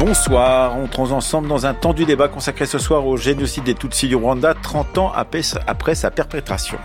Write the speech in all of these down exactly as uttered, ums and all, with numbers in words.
Bonsoir, entrons ensemble dans un tendu débat consacré ce soir au génocide des Tutsis du Rwanda, trente ans après sa perpétration.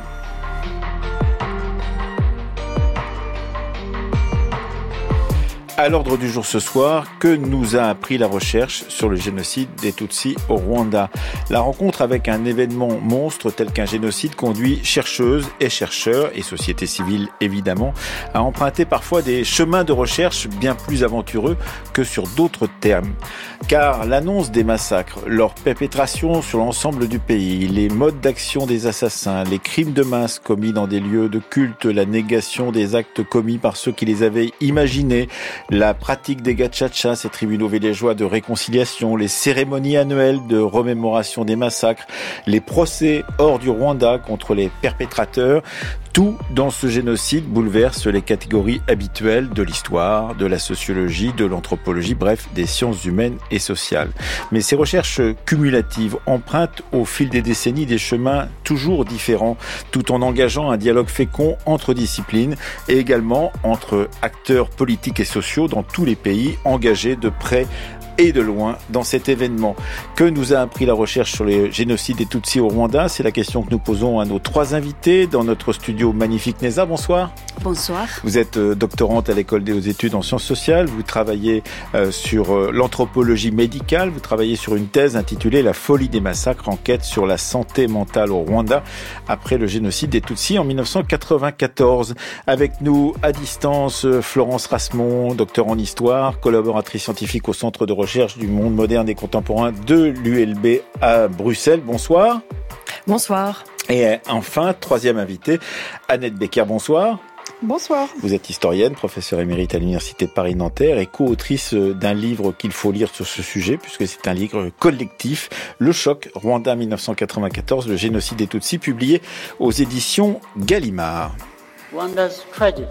À l'ordre du jour ce soir, que nous a appris la recherche sur le génocide des Tutsis au Rwanda? La rencontre avec un événement monstre tel qu'un génocide conduit chercheuses et chercheurs, et société civile évidemment, à emprunter parfois des chemins de recherche bien plus aventureux que sur d'autres termes. Car l'annonce des massacres, leur perpétration sur l'ensemble du pays, les modes d'action des assassins, les crimes de masse commis dans des lieux de culte, la négation des actes commis par ceux qui les avaient imaginés, la pratique des gachachas, ces tribunaux villageois de réconciliation, les cérémonies annuelles de remémoration des massacres, les procès hors du Rwanda contre les perpétrateurs, tout dans ce génocide bouleverse les catégories habituelles de l'histoire, de la sociologie, de l'anthropologie, bref, des sciences humaines et sociales. Mais ces recherches cumulatives empruntent au fil des décennies des chemins toujours différents, tout en engageant un dialogue fécond entre disciplines et également entre acteurs politiques et sociaux dans tous les pays engagés de près et de loin dans cet événement. Que nous a appris la recherche sur les génocides des Tutsis au Rwanda? C'est la question que nous posons à nos trois invités dans notre studio magnifique. Neza, bonsoir. Bonsoir. Vous êtes euh, doctorante à l'école des hautes études en sciences sociales. Vous travaillez euh, sur euh, l'anthropologie médicale. Vous travaillez sur une thèse intitulée La folie des massacres, enquête sur la santé mentale au Rwanda après le génocide des Tutsis en dix-neuf cent quatre-vingt-quatorze. Avec nous à distance, Florence Rasmont, docteur en histoire, collaboratrice scientifique au Centre de recherche du monde moderne et contemporain de l'U L B à Bruxelles. Bonsoir. Bonsoir. Et enfin, troisième invité, Annette Becker. Bonsoir. Bonsoir. Vous êtes historienne, professeure émérite à l'Université de Paris-Nanterre et co-autrice d'un livre qu'il faut lire sur ce sujet, puisque c'est un livre collectif, Le choc, Rwanda dix-neuf cent quatre-vingt-quatorze, le génocide des Tutsis, publié aux éditions Gallimard. Rwanda's tragedy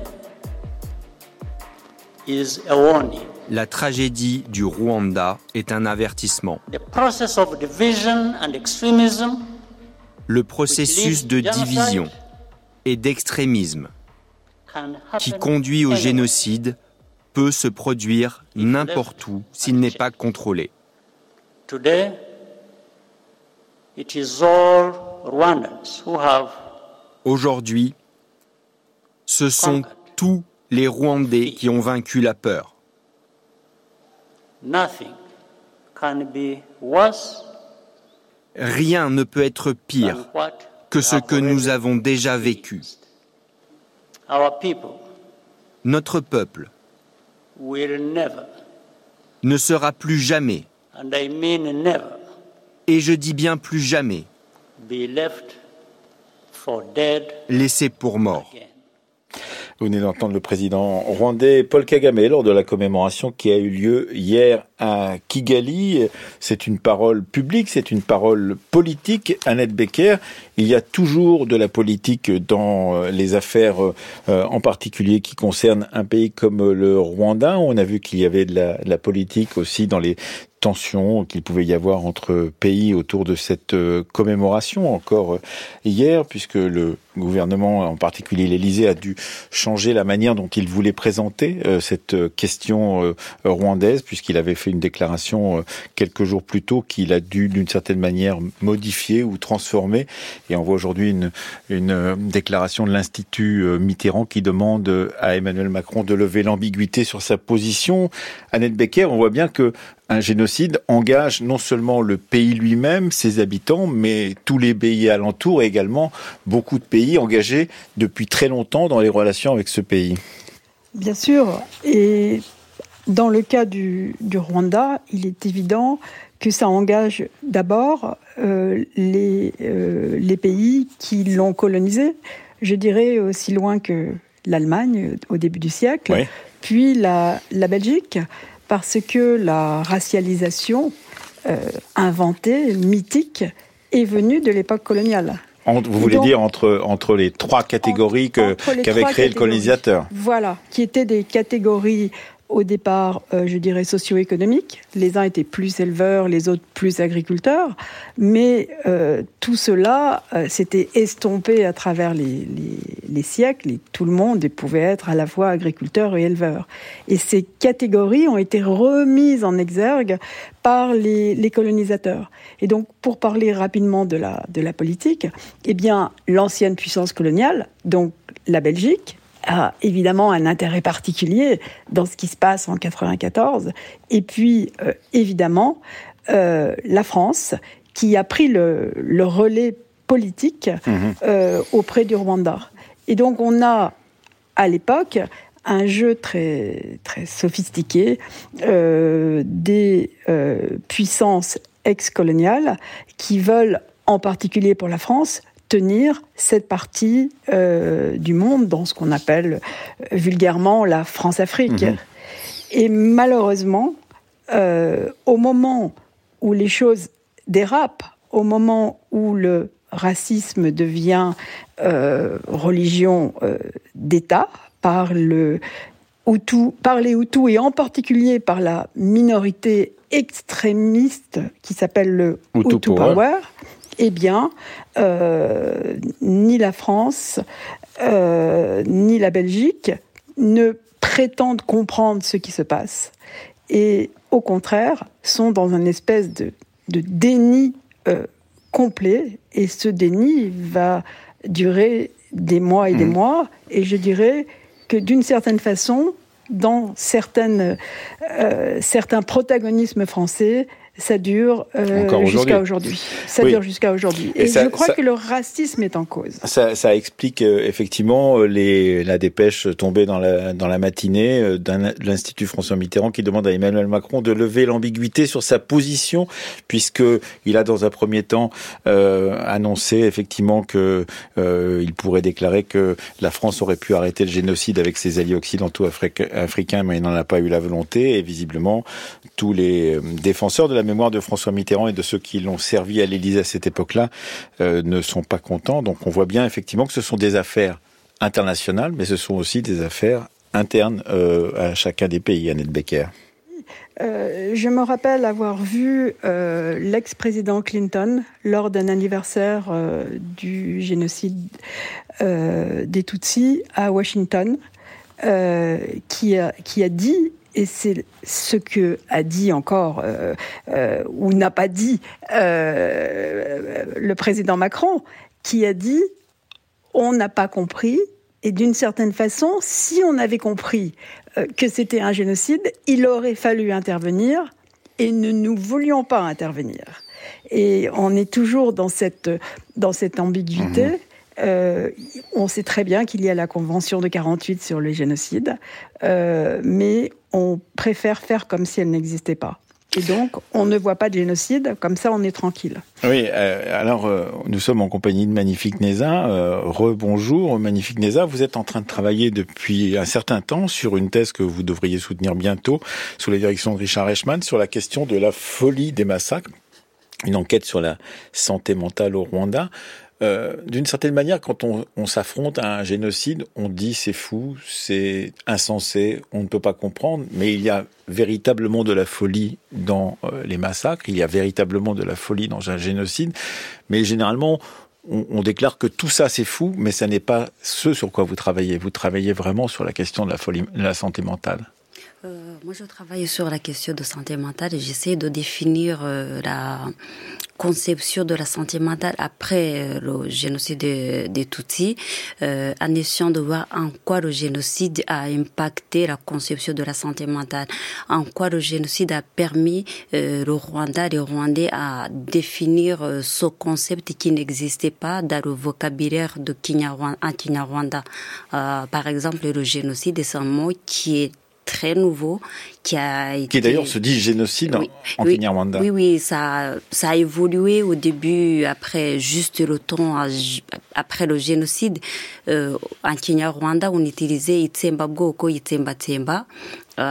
is a warning. La tragédie du Rwanda est un avertissement. The process of division and extremism, le processus de division et d'extrémisme qui conduit au génocide peut se produire n'importe où s'il n'est pas contrôlé. Today, it is all Rwandans who have Aujourd'hui, ce sont tous les Rwandais qui ont vaincu la peur. Nothing can be worse. Rien ne peut être pire que ce que nous avons déjà vécu. Our people Notre peuple will never, ne sera plus jamais, and I mean never, et je dis bien plus jamais, be left for dead laissé pour mort. again. Vous venez d'entendre le président rwandais Paul Kagame lors de la commémoration qui a eu lieu hier à Kigali. C'est une parole publique, c'est une parole politique. Annette Becker, il y a toujours de la politique dans les affaires, euh, en particulier qui concernent un pays comme le Rwanda. On a vu qu'il y avait de la, de la politique aussi dans les tensions qu'il pouvait y avoir entre pays autour de cette euh, commémoration encore euh, hier, puisque le gouvernement, en particulier l'Élysée, a dû changer la manière dont il voulait présenter euh, cette euh, question euh, rwandaise, puisqu'il avait fait une déclaration euh, quelques jours plus tôt qu'il a dû d'une certaine manière modifier ou transformer. Et on voit aujourd'hui une, une euh, déclaration de l'Institut euh, Mitterrand qui demande euh, à Emmanuel Macron de lever l'ambiguïté sur sa position. Annette Becker, on voit bien que un génocide engage non seulement le pays lui-même, ses habitants, mais tous les pays alentours et également beaucoup de pays engagés depuis très longtemps dans les relations avec ce pays. Bien sûr. Et dans le cas du, du Rwanda, il est évident que ça engage d'abord euh, les, euh, les pays qui l'ont colonisé, je dirais aussi loin que l'Allemagne au début du siècle, oui. Puis la, la Belgique, parce que la racialisation euh, inventée, mythique, est venue de l'époque coloniale. Entre, vous voulez Donc, dire entre, entre les trois catégories que, entre, entre les qu'avait trois créé le colonisateur. Voilà, qui étaient des catégories au départ, euh, je dirais, socio-économiques. Les uns étaient plus éleveurs, les autres plus agriculteurs. Mais euh, tout cela euh, s'était estompé à travers les, les, les siècles. Et tout le monde pouvait être à la fois agriculteur et éleveur. Et ces catégories ont été remises en exergue par les, les colonisateurs. Et donc, pour parler rapidement de la, de la politique, eh bien, l'ancienne puissance coloniale, donc la Belgique, a évidemment un intérêt particulier dans ce qui se passe en quatre-vingt-quatorze. Et puis, euh, évidemment, euh, la France, qui a pris le, le relais politique mmh. euh, auprès du Rwanda. Et donc, on a, à l'époque, un jeu très, très sophistiqué euh, des euh, puissances ex-coloniales qui veulent, en particulier pour la France, tenir cette partie euh, du monde dans ce qu'on appelle euh, vulgairement la France-Afrique. Mmh. Et malheureusement, euh, au moment où les choses dérapent, au moment où le racisme devient euh, religion euh, d'État, par, le Hutu, par les Hutus et en particulier par la minorité extrémiste qui s'appelle le Hutu, Hutu Power, Power, eh bien, euh, ni la France, euh, ni la Belgique ne prétendent comprendre ce qui se passe. Et au contraire, sont dans une espèce de, de déni euh, complet. Et ce déni va durer des mois et des mmh. mois. Et je dirais que d'une certaine façon, dans certaines, euh, certains protagonismes français, ça dure euh, jusqu'à aujourd'hui. aujourd'hui. Ça oui. dure jusqu'à aujourd'hui. Et, Et ça, je crois ça, que le racisme est en cause. Ça, ça explique euh, effectivement les, la dépêche tombée dans la, dans la matinée euh, d'un, de l'Institut François Mitterrand qui demande à Emmanuel Macron de lever l'ambiguïté sur sa position, puisqu'il a dans un premier temps euh, annoncé effectivement qu'il euh, pourrait déclarer que la France aurait pu arrêter le génocide avec ses alliés occidentaux afric- africains, mais il n'en a pas eu la volonté. Et visiblement, tous les défenseurs de la mémoire de François Mitterrand et de ceux qui l'ont servi à l'Élysée à cette époque-là euh, ne sont pas contents. Donc on voit bien effectivement que ce sont des affaires internationales, mais ce sont aussi des affaires internes euh, à chacun des pays, Annette Becker. Euh, je me rappelle avoir vu euh, l'ex-président Clinton lors d'un anniversaire euh, du génocide euh, des Tutsis à Washington, euh, qui a, qui a dit, et c'est ce que a dit encore, euh, euh, ou n'a pas dit, euh, le président Macron, qui a dit « on n'a pas compris ». Et d'une certaine façon, si on avait compris euh, que c'était un génocide, il aurait fallu intervenir et ne nous voulions pas intervenir. Et on est toujours dans cette, dans cette ambiguïté. Mmh. Euh, on sait très bien qu'il y a la Convention de quarante-huit sur le génocide, euh, mais on préfère faire comme si elle n'existait pas. Et donc, on ne voit pas de génocide, comme ça on est tranquille. Oui, euh, alors euh, nous sommes en compagnie de Magnifique Neza. Euh, Rebonjour Magnifique Neza, vous êtes en train de travailler depuis un certain temps sur une thèse que vous devriez soutenir bientôt, sous la direction de Richard Reichmann, sur la question de la folie des massacres, une enquête sur la santé mentale au Rwanda. Euh, d'une certaine manière, quand on, on s'affronte à un génocide, on dit c'est fou, c'est insensé, on ne peut pas comprendre, mais il y a véritablement de la folie dans euh, les massacres, il y a véritablement de la folie dans un génocide, mais généralement, on, on déclare que tout ça c'est fou, mais ça n'est pas ce sur quoi vous travaillez. Vous travaillez vraiment sur la question de la folie, de la santé mentale. Euh, moi, je travaille sur la question de santé mentale et j'essaie de définir euh, la conception de la santé mentale après euh, le génocide des de Tutsis, euh, en essayant de voir en quoi le génocide a impacté la conception de la santé mentale, en quoi le génocide a permis euh, le Rwanda, les Rwandais à définir euh, ce concept qui n'existait pas dans le vocabulaire de Kinyarwanda, en Kinyarwanda. Euh, par exemple, le génocide est un mot qui est très nouveau, qui a été... Qui d'ailleurs se dit génocide oui, en oui, Kinyarwanda. Oui, oui, ça, ça a évolué au début, après juste le temps, après le génocide. Euh, en Kinyarwanda, on utilisait Itsemba Bwoko, Itsemba Tsemba. Euh,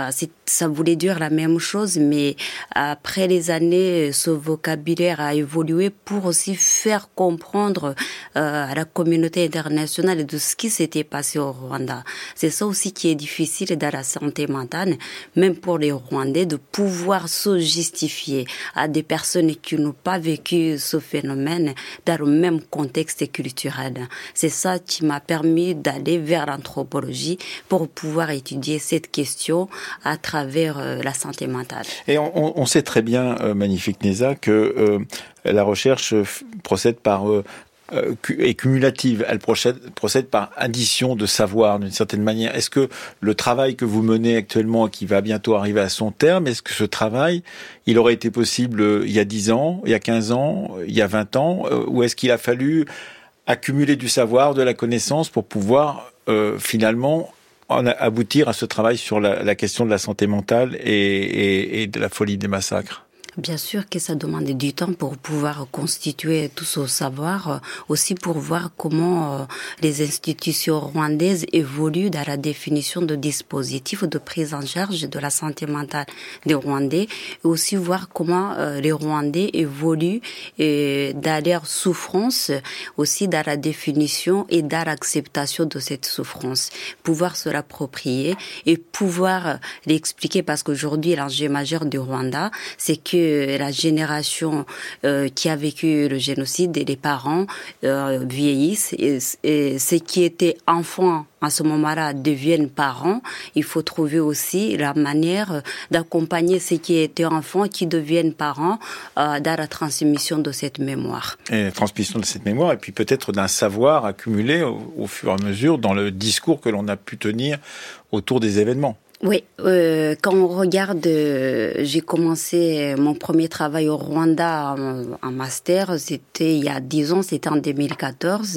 ça voulait dire la même chose, mais après les années, ce vocabulaire a évolué pour aussi faire comprendre euh, à la communauté internationale de ce qui s'était passé au Rwanda. C'est ça aussi qui est difficile dans la santé mentale, même pour les Rwandais, de pouvoir se justifier à des personnes qui n'ont pas vécu ce phénomène dans le même contexte culturel. C'est ça qui m'a permis d'aller vers l'anthropologie pour pouvoir étudier cette question à travers euh, la santé mentale. Et on, on sait très bien, euh, Magnifique Neza, que euh, la recherche f- procède par euh, euh, est cumulative. Elle procède, procède par addition de savoir d'une certaine manière. Est-ce que le travail que vous menez actuellement, qui va bientôt arriver à son terme, est-ce que ce travail, il aurait été possible euh, il y a dix ans, il y a quinze ans, il y a vingt ans, euh, ou est-ce qu'il a fallu accumuler du savoir, de la connaissance pour pouvoir euh, finalement en aboutir à ce travail sur la, la question de la santé mentale et, et, et de la folie des massacres? Bien sûr que ça demande du temps pour pouvoir constituer tout ce savoir, aussi pour voir comment les institutions rwandaises évoluent dans la définition de dispositifs de prise en charge de la santé mentale des Rwandais, et aussi voir comment les Rwandais évoluent dans leur souffrance, aussi dans la définition et dans l'acceptation de cette souffrance. Pouvoir se l'approprier et pouvoir l'expliquer, parce qu'aujourd'hui, l'enjeu majeur du Rwanda, c'est que la génération euh, qui a vécu le génocide et les parents euh, vieillissent et, et ceux qui étaient enfants à ce moment-là deviennent parents. Il faut trouver aussi la manière d'accompagner ceux qui étaient enfants qui deviennent parents euh, dans la transmission de cette mémoire. Et la transmission de cette mémoire, et puis peut-être d'un savoir accumulé au, au fur et à mesure dans le discours que l'on a pu tenir autour des événements. Oui, euh, quand on regarde, euh, j'ai commencé mon premier travail au Rwanda en, en master, c'était il y a dix ans, c'était en deux mille quatorze.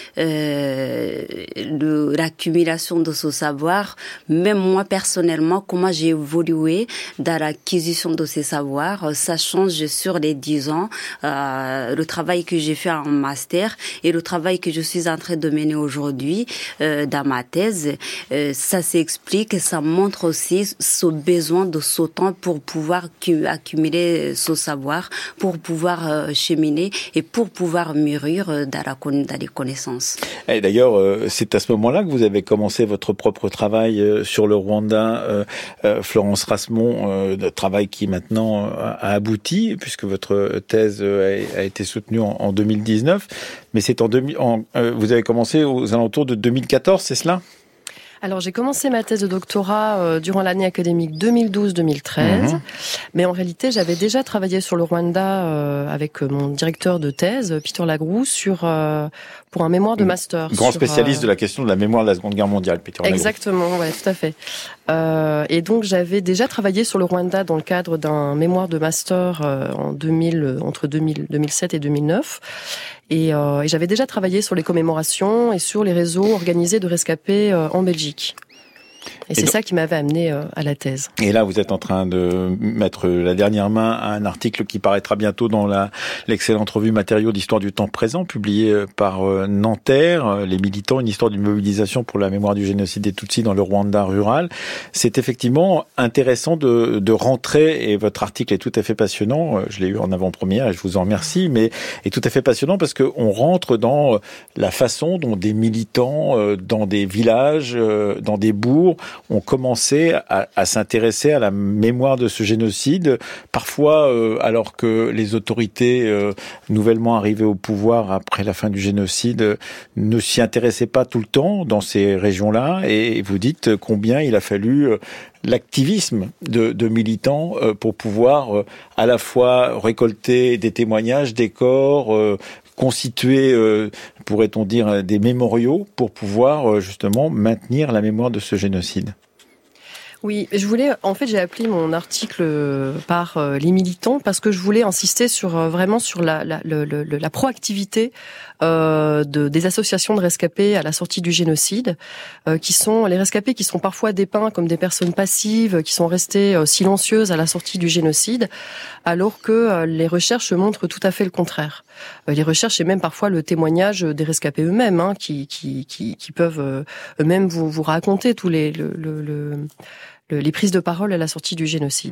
Euh, le, l'accumulation de ce savoir, même moi personnellement, comment j'ai évolué dans l'acquisition de ces savoirs, ça change sur les dix ans. Euh, le travail que j'ai fait en master et le travail que je suis en train de mener aujourd'hui euh, dans ma thèse, euh, ça s'explique, ça montre aussi ce besoin de ce temps pour pouvoir accumuler ce savoir, pour pouvoir cheminer et pour pouvoir mûrir dans, la, dans les connaissances. Et d'ailleurs, c'est à ce moment-là que vous avez commencé votre propre travail sur le Rwanda, Florence Rasmont, un travail qui maintenant a abouti, puisque votre thèse a été soutenue en deux mille dix-neuf, mais c'est en, deux mille, en vous avez commencé aux alentours de deux mille quatorze, c'est cela ? Alors, j'ai commencé ma thèse de doctorat euh, durant l'année académique deux mille douze deux mille treize, mmh. mais en réalité, j'avais déjà travaillé sur le Rwanda euh, avec mon directeur de thèse, Peter Lagroux, sur euh, pour un mémoire de master. Grand sur, spécialiste euh... de la question de la mémoire de la Seconde Guerre mondiale, Peter Lagroux. Exactement, ouais, tout à fait. Euh, et donc, j'avais déjà travaillé sur le Rwanda dans le cadre d'un mémoire de master euh, en deux mille, entre deux mille, deux mille sept et deux mille neuf. Et, euh, et j'avais déjà travaillé sur les commémorations et sur les réseaux organisés de rescapés euh, en Belgique. Et, et c'est donc, ça qui m'avait amené euh, à la thèse. Et là, vous êtes en train de mettre la dernière main à un article qui paraîtra bientôt dans la, l'excellente revue Matériaux d'histoire du temps présent, publié par euh, Nanterre, les militants, une histoire d'une mobilisation pour la mémoire du génocide des Tutsis dans le Rwanda rural. C'est effectivement intéressant de, de rentrer, et votre article est tout à fait passionnant, je l'ai eu en avant-première et je vous en remercie, mais est tout à fait passionnant parce qu'on rentre dans la façon dont des militants, dans des villages, dans des bourgs, ont commencé à, à s'intéresser à la mémoire de ce génocide, parfois euh, alors que les autorités euh, nouvellement arrivées au pouvoir après la fin du génocide euh, ne s'y intéressaient pas tout le temps dans ces régions-là, et vous dites combien il a fallu euh, l'activisme de, de militants euh, pour pouvoir euh, à la fois récolter des témoignages, des corps, euh, constituer, euh, pourrait-on dire, des mémoriaux pour pouvoir euh, justement maintenir la mémoire de ce génocide. Oui, je voulais, en fait, j'ai appelé mon article par euh, les militants parce que je voulais insister sur euh, vraiment sur la la, la, la, la proactivité euh, de des associations de rescapés à la sortie du génocide, euh, qui sont les rescapés qui sont parfois dépeints comme des personnes passives, qui sont restées euh, silencieuses à la sortie du génocide, alors que euh, les recherches montrent tout à fait le contraire. Euh, les recherches et même parfois le témoignage des rescapés eux-mêmes, hein, qui qui qui qui peuvent euh, eux-mêmes vous vous raconter tous les le le, le le, les prises de parole à la sortie du génocide.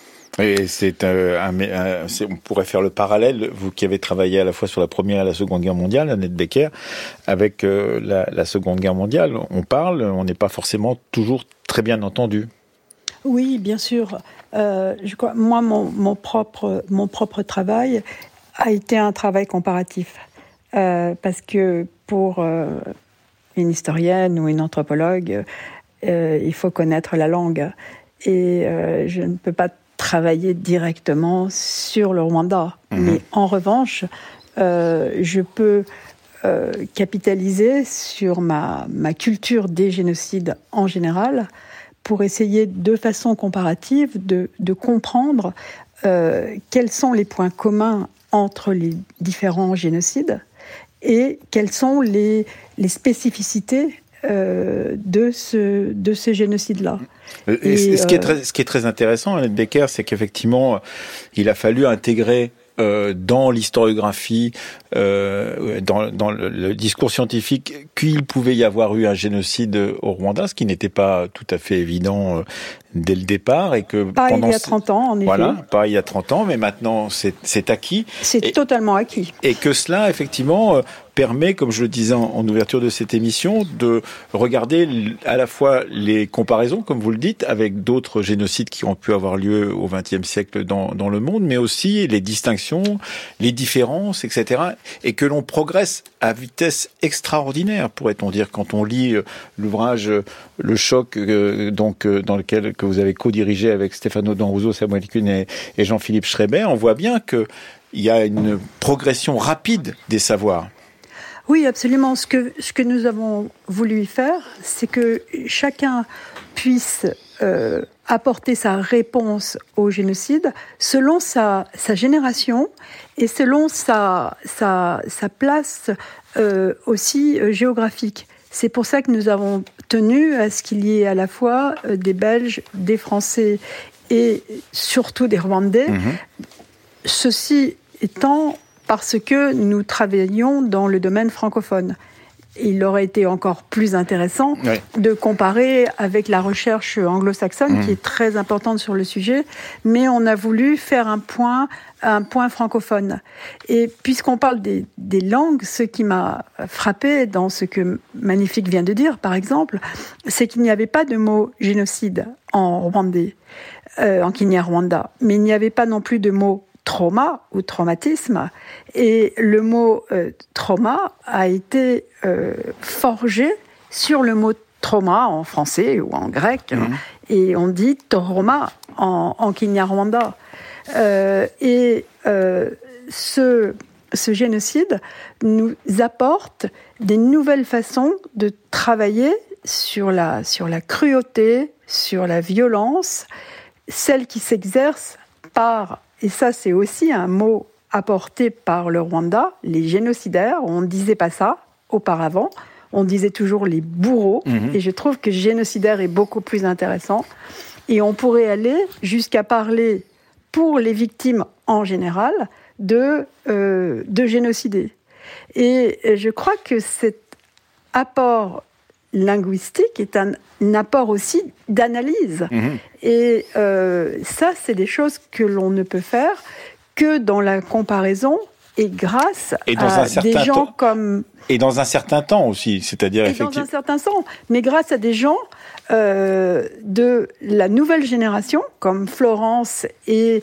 Et c'est, euh, un, un, c'est, on pourrait faire le parallèle, vous qui avez travaillé à la fois sur la Première et la Seconde Guerre mondiale, Annette Becker, avec euh, la, la Seconde Guerre mondiale. On parle, on n'est pas forcément toujours très bien entendu. Oui, bien sûr. Euh, je crois, moi, mon, mon, propre, mon propre travail a été un travail comparatif. Euh, parce que pour euh, une historienne ou une anthropologue, euh, il faut connaître la langue. Et euh, je ne peux pas travailler directement sur le Rwanda. Mmh. Mais en revanche, euh, je peux euh, capitaliser sur ma, ma culture des génocides en général pour essayer de façon comparative de, de comprendre euh, quels sont les points communs entre les différents génocides et quelles sont les, les spécificités euh, de ce, de ce génocide-là. Et, et ce, qui est très, ce qui est très intéressant, Annette Becker, c'est qu'effectivement, il a fallu intégrer euh, dans l'historiographie, euh, dans, dans le, le discours scientifique, qu'il pouvait y avoir eu un génocide au Rwanda, ce qui n'était pas tout à fait évident euh, dès le départ. Et que pas pendant il y a trente ans, en effet. Voilà, pas il y a trente ans, mais maintenant c'est, c'est acquis. C'est et, totalement acquis. Et que cela, effectivement, euh, permet, comme je le disais en, en ouverture de cette émission, de regarder à la fois les comparaisons, comme vous le dites, avec d'autres génocides qui ont pu avoir lieu au vingtième siècle dans, dans le monde, mais aussi les distinctions, les différences, et cetera. Et que l'on progresse à vitesse extraordinaire, pourrait-on dire, quand on lit l'ouvrage Le Choc, euh, donc euh, dans lequel que vous avez co-dirigé avec Stefano Danruso, Samuel Kuhn et, et Jean-Philippe Schreiber. On voit bien que il y a une progression rapide des savoirs. Oui, absolument. Ce que, ce que nous avons voulu faire, c'est que chacun puisse euh, apporter sa réponse au génocide selon sa, sa génération et selon sa, sa, sa place euh, aussi euh, géographique. C'est pour ça que nous avons tenu à ce qu'il y ait à la fois euh, des Belges, des Français et surtout des Rwandais. Mmh. Ceci étant parce que nous travaillions dans le domaine francophone. Il aurait été encore plus intéressant oui. de comparer avec la recherche anglo-saxonne, mmh. qui est très importante sur le sujet, mais on a voulu faire un point, un point francophone. Et puisqu'on parle des, des langues, ce qui m'a frappé dans ce que Magnifique vient de dire, par exemple, c'est qu'il n'y avait pas de mot génocide en rwandais, euh, en Kinyarwanda, mais il n'y avait pas non plus de mot trauma ou traumatisme, et le mot euh, trauma a été euh, forgé sur le mot trauma en français ou en grec, mmh. et on dit trauma en, en Kinyarwanda. Euh, et euh, ce, ce génocide nous apporte des nouvelles façons de travailler sur la, sur la cruauté, sur la violence, celle qui s'exerce par... Et ça, c'est aussi un mot apporté par le Rwanda, les génocidaires. On ne disait pas ça auparavant. On disait toujours les bourreaux. Mmh. Et je trouve que génocidaire est beaucoup plus intéressant. Et on pourrait aller jusqu'à parler, pour les victimes en général, de, euh, de génocidés. Et je crois que cet apport linguistique est un, un apport aussi d'analyse. Mmh. Et euh, ça, c'est des choses que l'on ne peut faire que dans la comparaison et grâce et dans à un certain des gens temps, comme... Et dans un certain temps aussi, c'est-à-dire et effectivement... dans un certain temps, mais grâce à des gens euh, de la nouvelle génération, comme Florence et...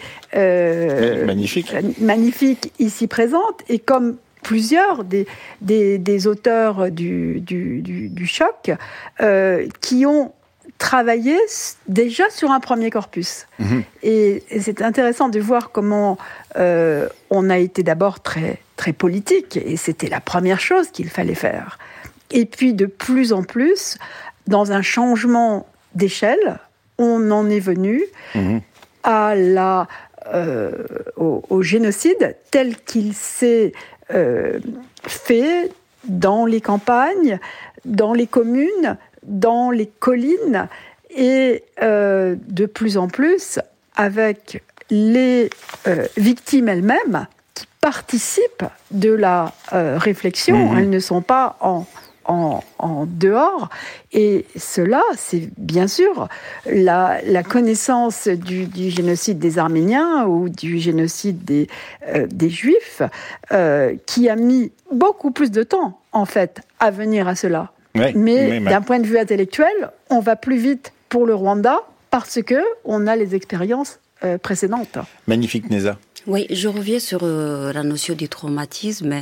Euh, magnifique. Magnifique, ici présente, et comme... plusieurs des, des, des auteurs du, du, du, du choc euh, qui ont travaillé déjà sur un premier corpus. Mmh. Et, et c'est intéressant de voir comment euh, on a été d'abord très, très politique, et c'était la première chose qu'il fallait faire. Et puis de plus en plus, dans un changement d'échelle, on en est venu mmh. à la, euh, au, au génocide tel qu'il s'est Euh, fait dans les campagnes, dans les communes, dans les collines, et euh, de plus en plus avec les euh, victimes elles-mêmes qui participent de la euh, réflexion. Mmh. Elles ne sont pas en en, en dehors. Et cela, c'est bien sûr la, la connaissance du, du génocide des Arméniens ou du génocide des, euh, des Juifs euh, qui a mis beaucoup plus de temps, en fait, à venir à cela. Oui, mais oui, d'un point de vue intellectuel, on va plus vite pour le Rwanda parce qu'on a les expériences euh, précédentes. Magnifique, Neza. Oui, je reviens sur euh, la notion du traumatisme.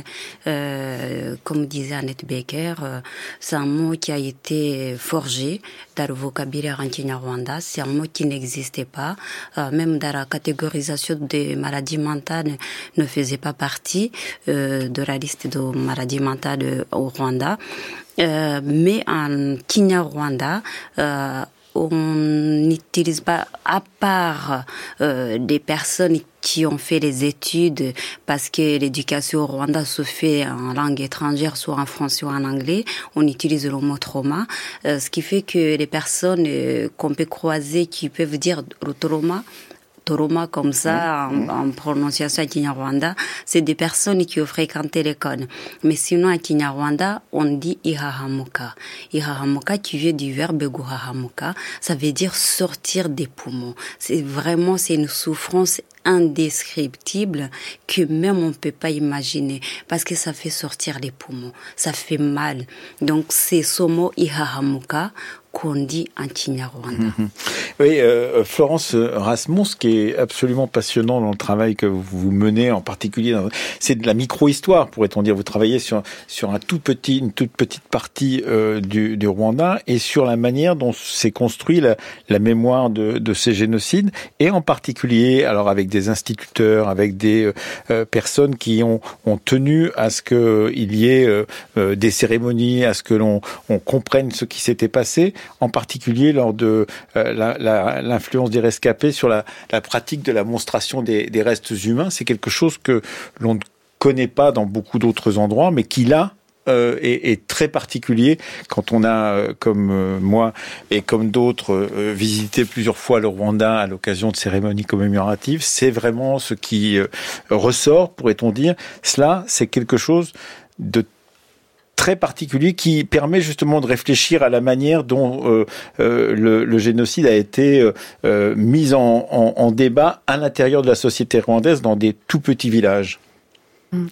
Euh, comme disait Annette Becker, euh, c'est un mot qui a été forgé dans le vocabulaire en Kinyarwanda. C'est un mot qui n'existait pas. Euh, même dans la catégorisation des maladies mentales, ne faisait pas partie euh, de la liste de maladies mentales au Rwanda. Euh, mais en Kinyarwanda, euh, on n'utilise pas, à part euh, des personnes qui ont fait les études, parce que l'éducation au Rwanda se fait en langue étrangère, soit en français ou en anglais, on utilise le mot trauma, euh, ce qui fait que les personnes euh, qu'on peut croiser qui peuvent dire le trauma, Toroma comme ça, en, en prononciation à Kinyarwanda, c'est des personnes qui ont fréquenté l'école. Mais sinon, à Kinyarwanda, on dit ihahamuka. Ihahamuka qui vient du verbe guhahamuka, ça veut dire sortir des poumons. C'est vraiment, c'est une souffrance indescriptible que même on peut pas imaginer parce que ça fait sortir les poumons, ça fait mal. Donc c'est ce mot ihahamuka qu'on dit en Kinyarwanda. Mmh. Oui, euh, Florence Rasmons, ce qui est absolument passionnant dans le travail que vous menez, en particulier, dans, c'est de la micro-histoire, pourrait-on dire. Vous travaillez sur sur un tout petit, une toute petite partie euh, du, du Rwanda et sur la manière dont s'est construit la, la mémoire de, de ces génocides, et en particulier, alors avec des instituteurs, avec des euh, personnes qui ont, ont tenu à ce qu'il y ait euh, des cérémonies, à ce que l'on on comprenne ce qui s'était passé, en particulier lors de euh, la, la, l'influence des rescapés sur la, la pratique de la monstration des, des restes humains. C'est quelque chose que l'on ne connaît pas dans beaucoup d'autres endroits, mais qui là euh, est, est très particulier quand on a, euh, comme euh, moi et comme d'autres, euh, visité plusieurs fois le Rwanda à l'occasion de cérémonies commémoratives. C'est vraiment ce qui euh, ressort, pourrait-on dire. Cela, c'est quelque chose de très particulier qui permet justement de réfléchir à la manière dont euh, euh, le, le génocide a été euh, mis en, en, en débat à l'intérieur de la société rwandaise dans des tout petits villages. Mmh.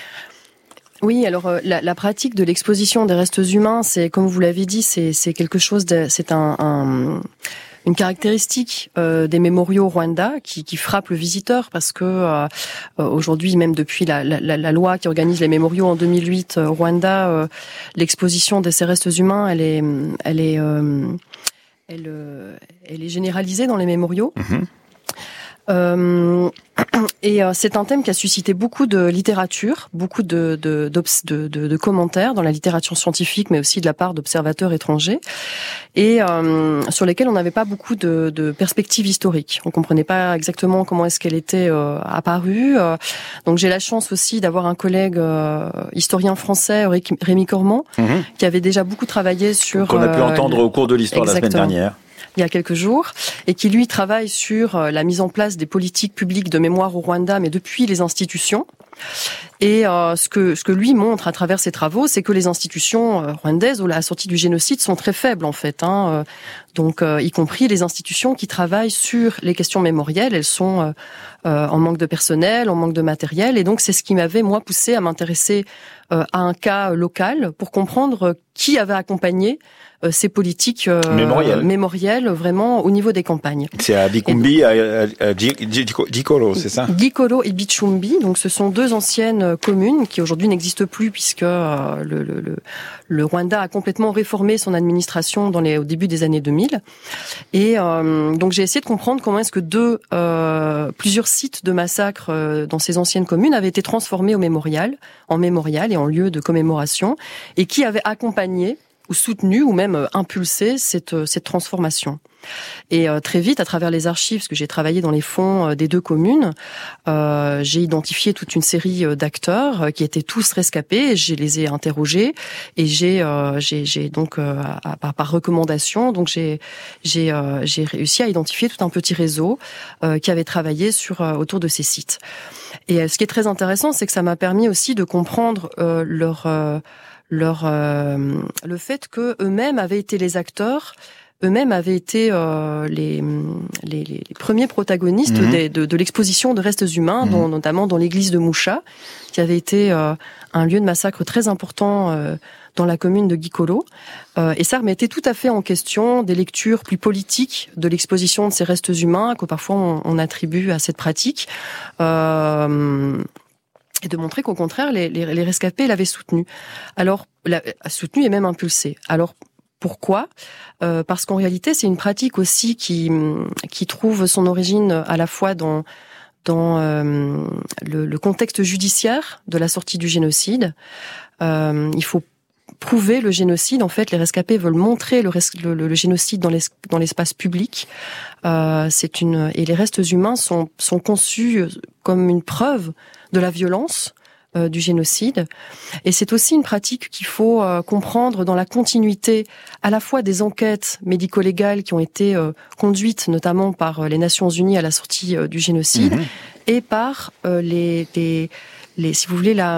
Oui, alors euh, la, la pratique de l'exposition des restes humains, c'est, comme vous l'avez dit, c'est, c'est quelque chose de, c'est un, un une caractéristique euh, des mémoriaux au Rwanda qui, qui frappe le visiteur parce que euh, aujourd'hui, même depuis la, la, la loi qui organise les mémoriaux en deux mille huit au Rwanda, euh, l'exposition de ces restes humains, elle est, elle est, euh, elle, euh, elle est généralisée dans les mémoriaux. Mmh. Euh, et euh, c'est un thème qui a suscité beaucoup de littérature, beaucoup de, de, de, de, de commentaires dans la littérature scientifique, mais aussi de la part d'observateurs étrangers, et euh, sur lesquels on n'avait pas beaucoup de, de perspectives historiques. On comprenait pas exactement comment est-ce qu'elle était euh, apparue. Euh, donc j'ai la chance aussi d'avoir un collègue euh, historien français, Rémi Cormand, mmh. qui avait déjà beaucoup travaillé sur... Qu'on a pu entendre euh, au cours de l'histoire la semaine dernière. Il y a quelques jours, et qui lui travaille sur la mise en place des politiques publiques de mémoire au Rwanda, mais depuis les institutions. Et euh, ce que ce que lui montre à travers ses travaux, c'est que les institutions euh, rwandaises, à la sortie du génocide, sont très faibles en fait. Hein, euh, donc, euh, y compris les institutions qui travaillent sur les questions mémorielles, elles sont euh, euh, en manque de personnel, en manque de matériel. Et donc, c'est ce qui m'avait moi poussé à m'intéresser euh, à un cas local pour comprendre qui avait accompagné euh, ces politiques euh, mémorielles. mémorielles vraiment au niveau des campagnes. C'est à Bikumbi, et, à, à, à Gikolo, c'est ça? Gikolo et Bichumbi, donc ce sont deux anciennes communes qui aujourd'hui n'existent plus puisque euh, le, le, le, le Rwanda a complètement réformé son administration dans les, au début des années deux mille. Et euh, donc j'ai essayé de comprendre comment est-ce que deux, euh, plusieurs sites de massacres euh, dans ces anciennes communes avaient été transformés au mémorial, en mémorial et en lieu de commémoration, et qui avait accompagné ou soutenu ou même impulsé cette, cette transformation. Et euh, très vite, à travers les archives, parce que j'ai travaillé dans les fonds euh, des deux communes, euh, j'ai identifié toute une série euh, d'acteurs euh, qui étaient tous rescapés. Je les ai interrogés et j'ai, euh, j'ai, j'ai donc euh, à, à, par recommandation, donc j'ai, j'ai, euh, j'ai réussi à identifier tout un petit réseau euh, qui avait travaillé sur euh, autour de ces sites. Et euh, ce qui est très intéressant, c'est que ça m'a permis aussi de comprendre euh, leur euh, leur euh, le fait que eux-mêmes avaient été les acteurs, eux-mêmes avaient été euh, les, les les premiers protagonistes mmh. des, de, de l'exposition de restes humains, mmh. dont, notamment dans l'église de Moucha, qui avait été euh, un lieu de massacre très important euh, dans la commune de Gikolo. Euh, et ça remettait tout à fait en question des lectures plus politiques de l'exposition de ces restes humains que parfois on, on attribue à cette pratique. Euh, et de montrer qu'au contraire, les, les, les rescapés l'avaient soutenu. Alors, la, soutenu et même impulsé. Alors, pourquoi ? euh, Parce qu'en réalité, c'est une pratique aussi qui, qui trouve son origine à la fois dans, dans euh, le, le contexte judiciaire de la sortie du génocide. Euh, il faut prouver le génocide. En fait, les rescapés veulent montrer le, le, le génocide dans, les, dans l'espace public. Euh, c'est une et les restes humains sont, sont conçus comme une preuve de la violence euh, du génocide. Et c'est aussi une pratique qu'il faut euh, comprendre dans la continuité à la fois des enquêtes médico-légales qui ont été euh, conduites notamment par euh, les Nations Unies à la sortie euh, du génocide mmh. et par euh, les, les, les, si vous voulez, la...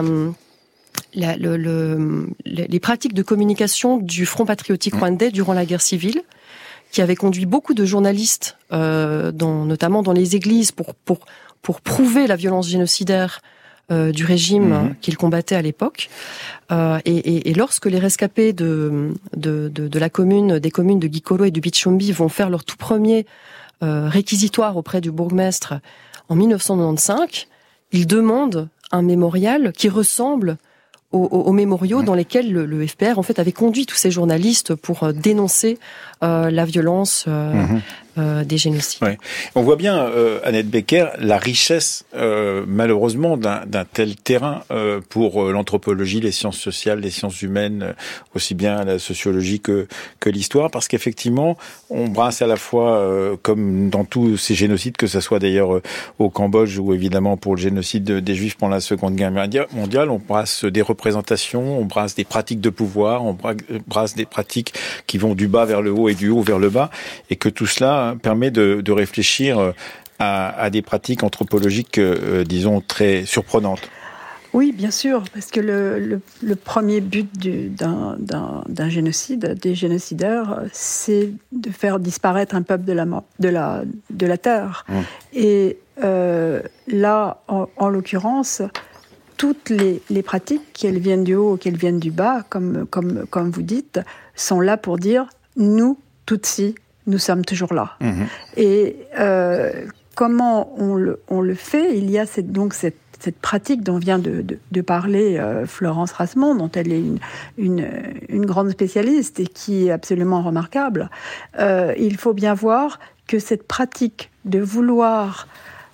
La, le, le, les pratiques de communication du Front patriotique rwandais durant la guerre civile, qui avait conduit beaucoup de journalistes, euh, dans, notamment dans les églises, pour, pour, pour prouver la violence génocidaire euh, du régime mmh. qu'ils combattaient à l'époque. Euh, et, et, et lorsque les rescapés de, de, de, de la commune, des communes de Gikolo et de Bichombi vont faire leur tout premier euh, réquisitoire auprès du bourgmestre en dix-neuf cent quatre-vingt-quinze, ils demandent un mémorial qui ressemble Aux, aux, aux mémoriaux dans lesquels le, le F P R en fait avait conduit tous ces journalistes pour euh, dénoncer euh, la violence euh, mmh. euh, des génocides. Ouais. On voit bien, euh, Annette Becker, la richesse euh, malheureusement d'un, d'un tel terrain euh, pour euh, l'anthropologie, les sciences sociales, les sciences humaines, euh, aussi bien la sociologie que que l'histoire, parce qu'effectivement on brasse à la fois, euh, comme dans tous ces génocides, que ça soit d'ailleurs euh, au Cambodge ou évidemment pour le génocide des Juifs pendant la Seconde Guerre mondiale, on brasse des représentations, on brasse des pratiques de pouvoir, on brasse des pratiques qui vont du bas vers le haut et du haut vers le bas, et que tout cela permet de, de réfléchir à, à des pratiques anthropologiques, euh, disons, très surprenantes. Oui, bien sûr, parce que le, le, le premier but du, d'un, d'un, d'un génocide, des génocidaires, c'est de faire disparaître un peuple de la, de la, de la terre. Mmh. Et euh, là, en, en l'occurrence, toutes les, les pratiques, qu'elles viennent du haut ou qu'elles viennent du bas, comme, comme, comme vous dites, sont là pour dire « nous, Tutsis, nous sommes toujours là mmh. ». Et euh, comment on le, on le fait ? Il y a cette, donc cette, cette pratique dont vient de, de, de parler euh, Florence Rasmond, dont elle est une, une, une grande spécialiste et qui est absolument remarquable. Euh, il faut bien voir que cette pratique de vouloir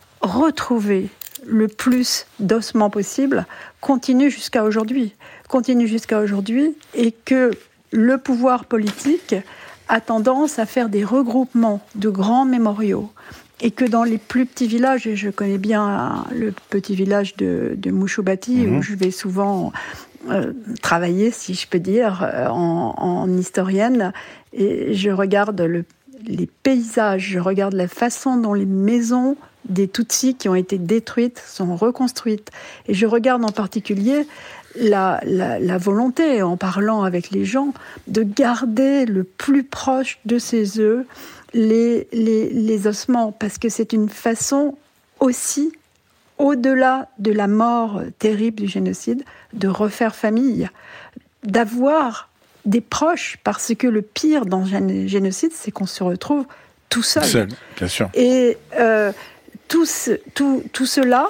retrouver le plus d'ossements possible continue jusqu'à aujourd'hui, continue jusqu'à aujourd'hui, et que le pouvoir politique a tendance à faire des regroupements de grands mémoriaux, et que dans les plus petits villages, et je connais bien le petit village de, de Mouchoubati, mmh. où je vais souvent euh, travailler, si je peux dire, en, en historienne, et je regarde le, les paysages, je regarde la façon dont les maisons des Tutsis qui ont été détruites sont reconstruites. Et je regarde en particulier la, la, la volonté, en parlant avec les gens, de garder le plus proche de ses œufs les, les, les ossements, parce que c'est une façon aussi, au-delà de la mort terrible du génocide, de refaire famille, d'avoir des proches, parce que le pire dans le génocide, c'est qu'on se retrouve tout seul. Seul, bien sûr. Et euh, tout, ce, tout, tout cela,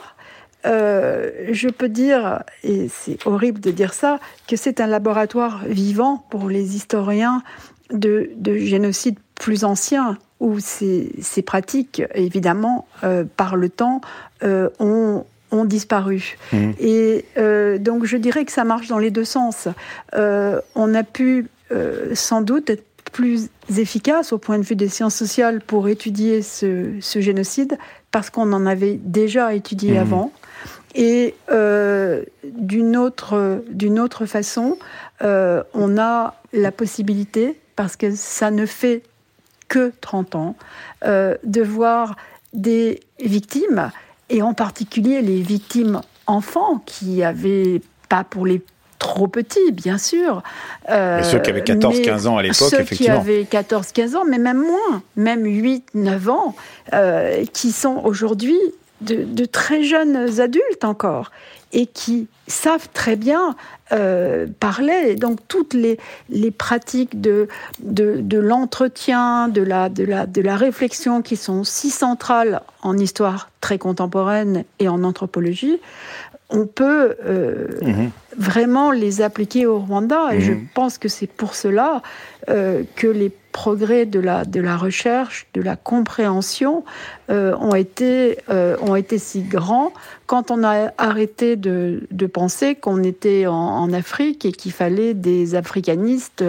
euh, je peux dire, et c'est horrible de dire ça, que c'est un laboratoire vivant pour les historiens de, de génocide plus anciens, où ces, ces pratiques, évidemment, euh, par le temps, euh, ont, ont disparu. Mmh. Et euh, donc, je dirais que ça marche dans les deux sens. Euh, on a pu, euh, sans doute, être plus efficace au point de vue des sciences sociales pour étudier ce, ce génocide, parce qu'on en avait déjà étudié mmh. avant. Et euh, d'une autre, d'une autre façon, euh, on a la possibilité, parce que ça ne fait que trente ans, euh, de voir des victimes, et en particulier les victimes enfants, qui avaient, pas pour les trop petits, bien sûr. Euh, mais ceux qui avaient quatorze quinze ans à l'époque, ceux effectivement. Ceux qui avaient quatorze quinze ans, mais même moins, même huit neuf ans, euh, qui sont aujourd'hui de, de très jeunes adultes encore, et qui savent très bien euh, parler. Donc toutes les, les pratiques de, de, de l'entretien, de la, de, la, de la réflexion qui sont si centrales en histoire très contemporaine et en anthropologie, on peut euh, mmh. vraiment les appliquer au Rwanda. Et mmh. je pense que c'est pour cela euh, que les progrès de la, de la recherche, de la compréhension euh, ont, été, euh, ont été si grands quand on a arrêté de, de penser qu'on était en, en Afrique et qu'il fallait des africanistes,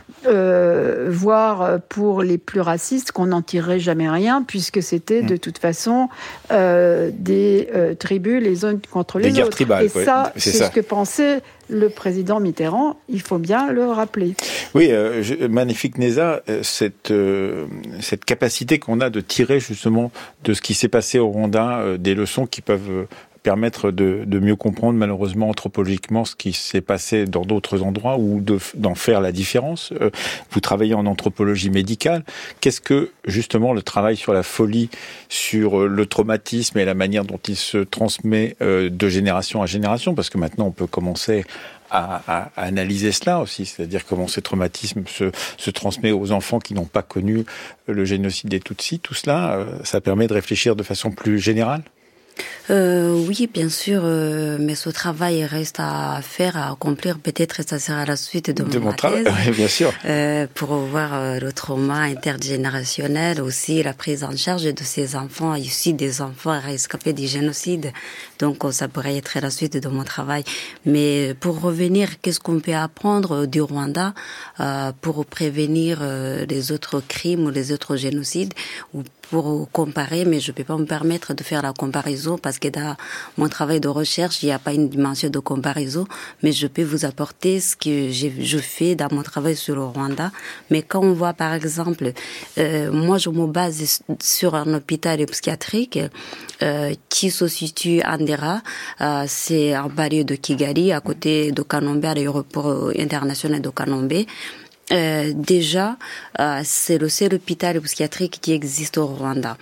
euh, voire pour les plus racistes, qu'on n'en tirerait jamais rien, puisque c'était de toute façon euh, des euh, tribus les unes contre les des guerres autres. Tribales, et ouais, ça, c'est, c'est ça. ce que pensait le président Mitterrand, il faut bien le rappeler. Oui, euh, je, magnifique Neza, cette, euh, cette capacité qu'on a de tirer justement de ce qui s'est passé au Rwanda, euh, des leçons qui peuvent euh, permettre de, de mieux comprendre malheureusement anthropologiquement ce qui s'est passé dans d'autres endroits ou de, d'en faire la différence. Euh, vous travaillez en anthropologie médicale. Qu'est-ce que justement le travail sur la folie, sur le traumatisme et la manière dont il se transmet euh, de génération à génération, parce que maintenant on peut commencer À, à, à analyser cela aussi, c'est-à-dire comment ces traumatismes se, se transmettent aux enfants qui n'ont pas connu le génocide des Tutsis. Tout cela, euh, ça permet de réfléchir de façon plus générale ? Euh, oui, bien sûr, euh, mais ce travail reste à faire, à accomplir. Peut-être ça sera la suite de, de mon mon travail, thèse, bien sûr. Euh, pour voir euh, le trauma intergénérationnel, aussi la prise en charge de ces enfants, issus des enfants rescapés du génocide. Donc, ça pourrait être la suite de mon travail. Mais pour revenir, qu'est-ce qu'on peut apprendre du Rwanda euh, pour prévenir euh, les autres crimes ou les autres génocides, ou pour comparer, mais je ne peux pas me permettre de faire la comparaison parce que dans mon travail de recherche, il n'y a pas une dimension de comparaison, mais je peux vous apporter ce que j'ai, je fais dans mon travail sur le Rwanda. Mais quand on voit, par exemple, euh, moi, je me base sur un hôpital psychiatrique euh, qui se situe à Ndera, euh, c'est en banlieue de Kigali, à côté de Kanombe, à l'aéroport international de Kanombe. Euh, déjà, euh, c'est le seul hôpital psychiatrique qui existe au Rwanda.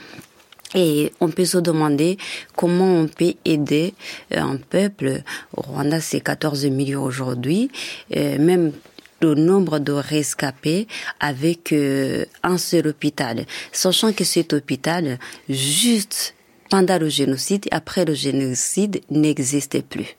Et on peut se demander comment on peut aider un peuple. Au Rwanda, c'est quatorze millions aujourd'hui. Euh, même le nombre de rescapés avec euh, un seul hôpital. Sachant que cet hôpital, juste pendant le génocide, après le génocide, n'existait plus.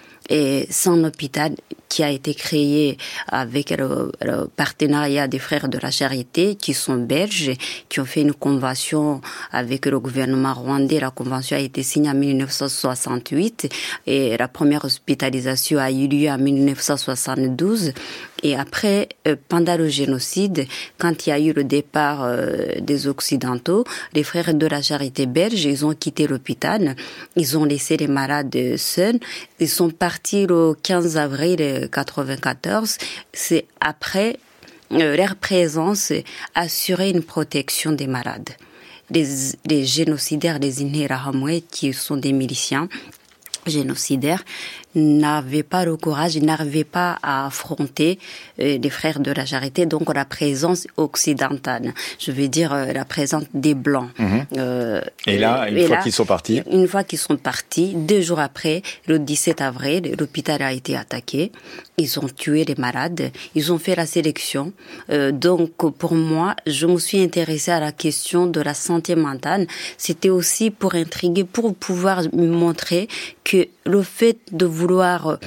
Et c'est un hôpital qui a été créé avec le, le partenariat des Frères de la Charité, qui sont belges, qui ont fait une convention avec le gouvernement rwandais. La convention a été signée en dix-neuf cent soixante-huit et la première hospitalisation a eu lieu en dix-neuf cent soixante-douze. Et après, euh, pendant le génocide, quand il y a eu le départ euh, des Occidentaux, les Frères de la Charité belge, ils ont quitté l'hôpital, ils ont laissé les malades seuls, ils sont partis le quinze avril quatre-vingt-quatorze. C'est après euh, leur présence assurer une protection des malades. Les, les génocidaires, les Interahamwe, qui sont des miliciens génocidaires, n'avaient pas le courage, ils n'arrivaient pas à affronter euh, les Frères de la Charité, donc la présence occidentale, je veux dire euh, la présence des Blancs. Mmh. Euh, et là, une et fois là, qu'ils sont partis Une fois qu'ils sont partis, deux jours après, le dix-sept avril, l'hôpital a été attaqué, ils ont tué les malades, ils ont fait la sélection. Euh, donc pour moi, je me suis intéressée à la question de la santé mentale. C'était aussi pour intriguer, pour pouvoir montrer que le fait de vouloir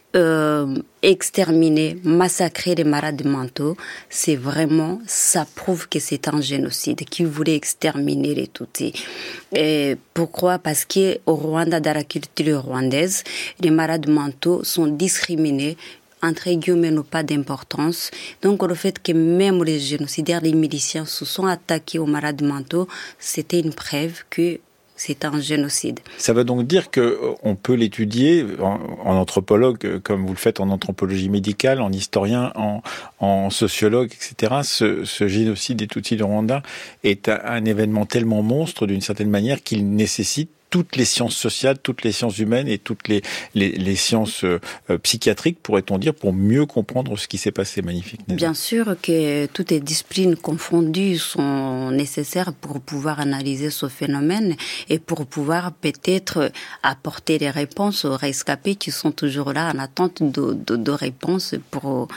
euh, exterminer, massacrer les malades mentaux, c'est vraiment, ça prouve que c'est un génocide, qui voulait exterminer les Tutsis. Et pourquoi ? Parce qu'au Rwanda, dans la culture rwandaise, les malades mentaux sont discriminés, entre guillemets, n'ont pas d'importance. Donc, le fait que même les génocidaires, les miliciens se sont attaqués aux malades mentaux, c'était une preuve que c'est un génocide. Ça veut donc dire qu'on peut l'étudier en, en anthropologue, comme vous le faites en anthropologie médicale, en historien, en, en sociologue, et cetera. Ce, ce génocide des Tutsis de Rwanda est un, un événement tellement monstre, d'une certaine manière, qu'il nécessite toutes les sciences sociales, toutes les sciences humaines et toutes les, les, les sciences euh, psychiatriques, pourrait-on dire, pour mieux comprendre ce qui s'est passé. Magnifique. Bien sûr que toutes les disciplines confondues sont nécessaires pour pouvoir analyser ce phénomène et pour pouvoir peut-être apporter des réponses aux rescapés qui sont toujours là en attente de, de, de réponses pour...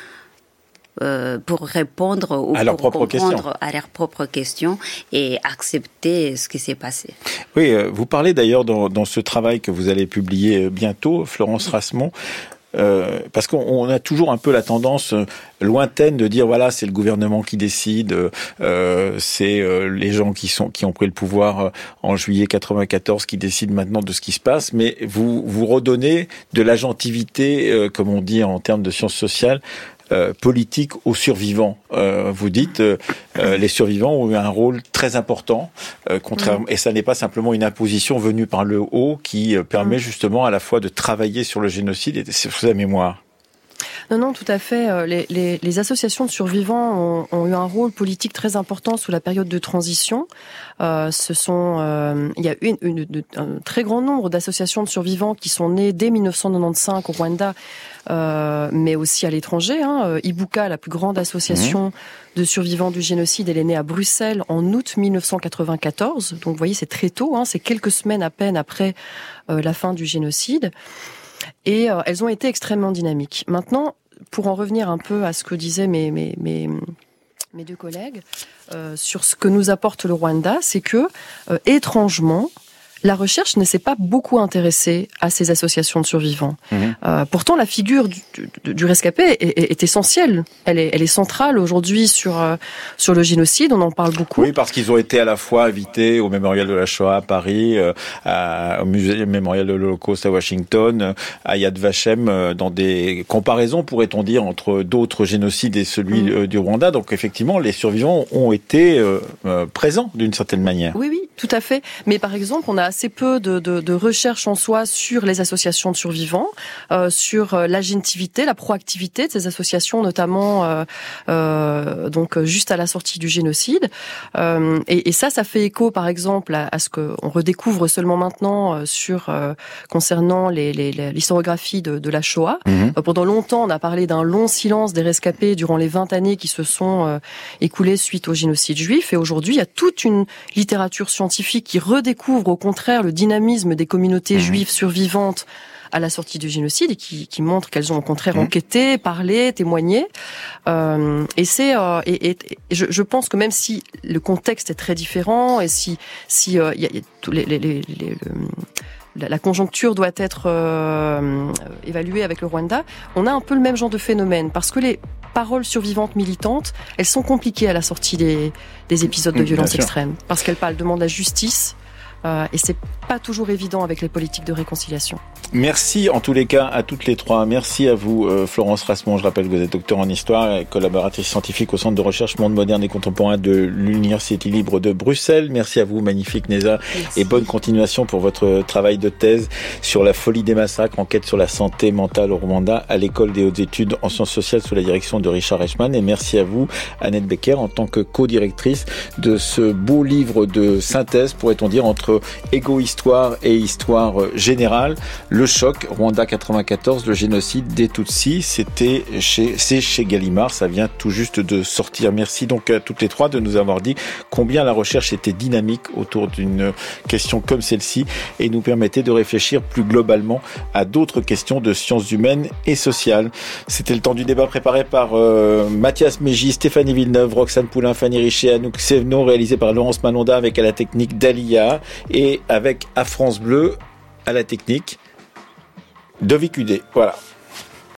Euh, pour répondre ou à, leur pour propre comprendre à leurs propres questions et accepter ce qui s'est passé. Oui, euh, vous parlez d'ailleurs dans, dans ce travail que vous allez publier bientôt, Florence Rasmont, euh, parce qu'on a toujours un peu la tendance lointaine de dire voilà, c'est le gouvernement qui décide, euh, c'est euh, les gens qui sont qui ont pris le pouvoir en juillet quatre-vingt-quatorze qui décident maintenant de ce qui se passe, mais vous vous redonnez de l'agentivité, euh, comme on dit en termes de sciences sociales, Euh, politique aux survivants. Euh, vous dites, euh, euh, les survivants ont eu un rôle très important, euh, contrairement, mmh. et ça n'est pas simplement une imposition venue par le haut qui euh, permet mmh. justement à la fois de travailler sur le génocide et sur sa mémoire. Non, non, tout à fait. Les, les, les associations de survivants ont, ont eu un rôle politique très important sous la période de transition. Euh, ce sont, euh, il y a une, une, une, un très grand nombre d'associations de survivants qui sont nées dès mille neuf cent quatre-vingt-quinze au Rwanda, euh, mais aussi à l'étranger. Hein. Ibuka, la plus grande association mmh. de survivants du génocide, elle est née à Bruxelles en août mille neuf cent quatre-vingt-quatorze. Donc, vous voyez, c'est très tôt. Hein. C'est quelques semaines à peine après euh, la fin du génocide. Et euh, elles ont été extrêmement dynamiques. Maintenant, pour en revenir un peu à ce que disaient mes, mes, mes, mes deux collègues, euh, sur ce que nous apporte le Rwanda, c'est que, euh, étrangement, la recherche ne s'est pas beaucoup intéressée à ces associations de survivants. Mmh. Euh, pourtant, la figure du, du, du rescapé est, est, est essentielle. Elle est, elle est centrale aujourd'hui sur euh, sur le génocide. On en parle beaucoup. Oui, parce qu'ils ont été à la fois invités au mémorial de la Shoah à Paris, euh, à, au musée mémorial de l'Holocauste à Washington, à Yad Vashem, euh, dans des comparaisons, pourrait-on dire, entre d'autres génocides et celui mmh. euh, du Rwanda. Donc, effectivement, les survivants ont été euh, euh, présents d'une certaine manière. Oui, oui, tout à fait. Mais par exemple, on a assez peu de, de, de recherche en soi sur les associations de survivants, euh, sur euh, l'agentivité, la proactivité de ces associations, notamment euh, euh, donc juste à la sortie du génocide. Euh, et, et ça, ça fait écho, par exemple, à, à ce qu'on redécouvre seulement maintenant euh, sur euh, concernant les, les, les, l'historiographie de, de la Shoah. Mmh. Euh, pendant longtemps, on a parlé d'un long silence des rescapés durant les vingt années qui se sont euh, écoulées suite au génocide juif. Et aujourd'hui, il y a toute une littérature scientifique qui redécouvre, au contraire, le dynamisme des communautés juives survivantes à la sortie du génocide et qui, qui montre qu'elles ont au contraire enquêté, parlé, témoigné. Euh, et c'est euh, et, et, et je, je pense que même si le contexte est très différent et si si euh, y a, y a tous les, les, les, les le, la conjoncture doit être euh, évaluée avec le Rwanda, on a un peu le même genre de phénomène parce que les paroles survivantes militantes, elles sont compliquées à la sortie des, des épisodes de violence extrême parce qu'elles parlent, demandent la justice. Euh, et c'est pas toujours évident avec les politiques de réconciliation. Merci en tous les cas à toutes les trois. Merci à vous euh, Florence Rasmont. Je rappelle que vous êtes docteur en histoire et collaboratrice scientifique au Centre de recherche monde moderne et contemporain de l'Université libre de Bruxelles. Merci à vous, magnifique Neza. Merci. Et bonne continuation pour votre travail de thèse sur la folie des massacres, enquête sur la santé mentale au Rwanda à l'École des hautes études en sciences sociales sous la direction de Richard Eichmann. Et merci à vous, Annette Becker, en tant que co-directrice de ce beau livre de synthèse, pourrait-on dire, entre égo-histoire et histoire générale. Le choc, Rwanda quatre-vingt-quatorze, le génocide des Tutsis, c'était chez, c'est chez Gallimard, ça vient tout juste de sortir. Merci donc à toutes les trois de nous avoir dit combien la recherche était dynamique autour d'une question comme celle-ci et nous permettait de réfléchir plus globalement à d'autres questions de sciences humaines et sociales. C'était le temps du débat préparé par euh, Mathias Mégy, Stéphanie Villeneuve, Roxane Poulain, Fanny Richer, Anouk Sevno, réalisé par Laurence Malonda avec à la technique Dalia et avec à France Bleu à la technique de V Q D. Voilà.